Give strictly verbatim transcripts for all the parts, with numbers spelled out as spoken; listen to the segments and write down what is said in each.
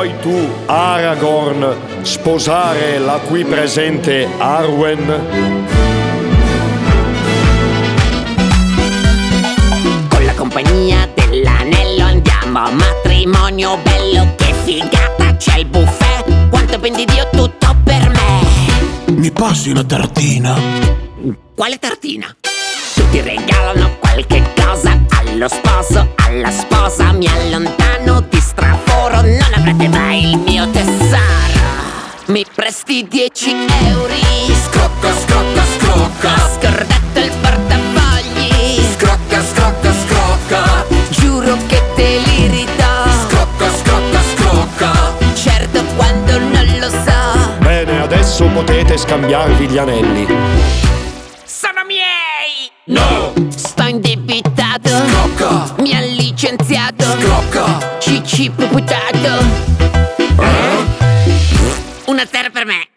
vuoi tu, Aragorn, sposare la qui presente Arwen? Con la compagnia dell'anello andiamo a matrimonio bello, che figata, c'è il buffet, quanto ben di Dio tutto per me. Mi passi una tartina? Quale tartina? Tutti regalano qualche cosa allo sposo, alla sposa. Mi allontano, ti straforo, non avrete mai il mio tesoro. Mi presti dieci euro? Scrocca, scrocca, scrocca. Ho scordato il portafogli. Scrocca, scrocca, scrocca. Giuro che te li ridò. Scrocca, scrocca, scrocca. Certo quando non lo so. Bene, adesso potete scambiarvi gli anelli. Sono miei! No! Sto indebitato. Scrocca. Mi ha licenziato. Scrocca. Cici puputato. Eh? Una zero per me.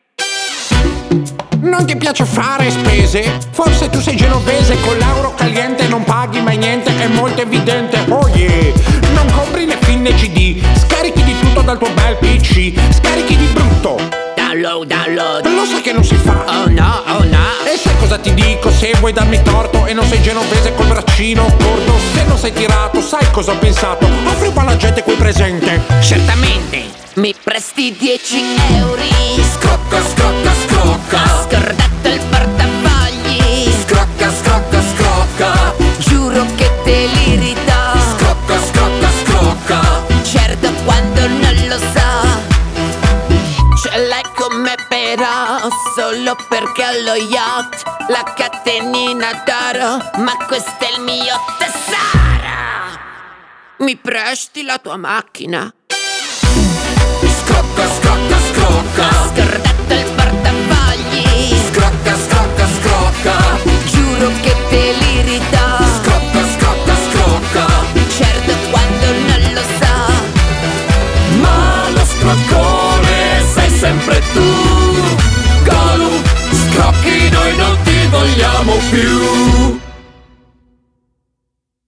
Non ti piace fare spese? Forse tu sei genovese, con l'euro caliente non paghi mai niente, è molto evidente. Oh yeah! Non compri né film né C D, scarichi di tutto dal tuo bel P C, scarichi di brutto. Download, download. Lo sai che non si fa. Oh no, oh no. E sai cosa ti dico? Se vuoi darmi torto e non sei genovese col braccino corto, se non sei tirato, sai cosa ho pensato? Offri un po' alla gente qui presente. Certamente. Mi presti dieci euro? Scrocca, scrocca, scrocca. Ho scordato il portafogli. Scrocca, scrocca, scrocca. Giuro che te li ridò. Scrocca, scrocca, scrocca. Certo quando non lo so. Ce l'hai con me però solo perché ho lo yacht, la catenina d'oro, ma questo è il mio tesoro. Mi presti la tua macchina? Scrocca, scrocca, scrocca. Ho scordato il portafogli. Scrocca, scrocca, scrocca. Giuro che te li ridò. Scrocca, scrocca, scrocca. Certo quando non lo so. Ma lo scroccone sei sempre tu. Gollum, scrocchi, noi non ti vogliamo più.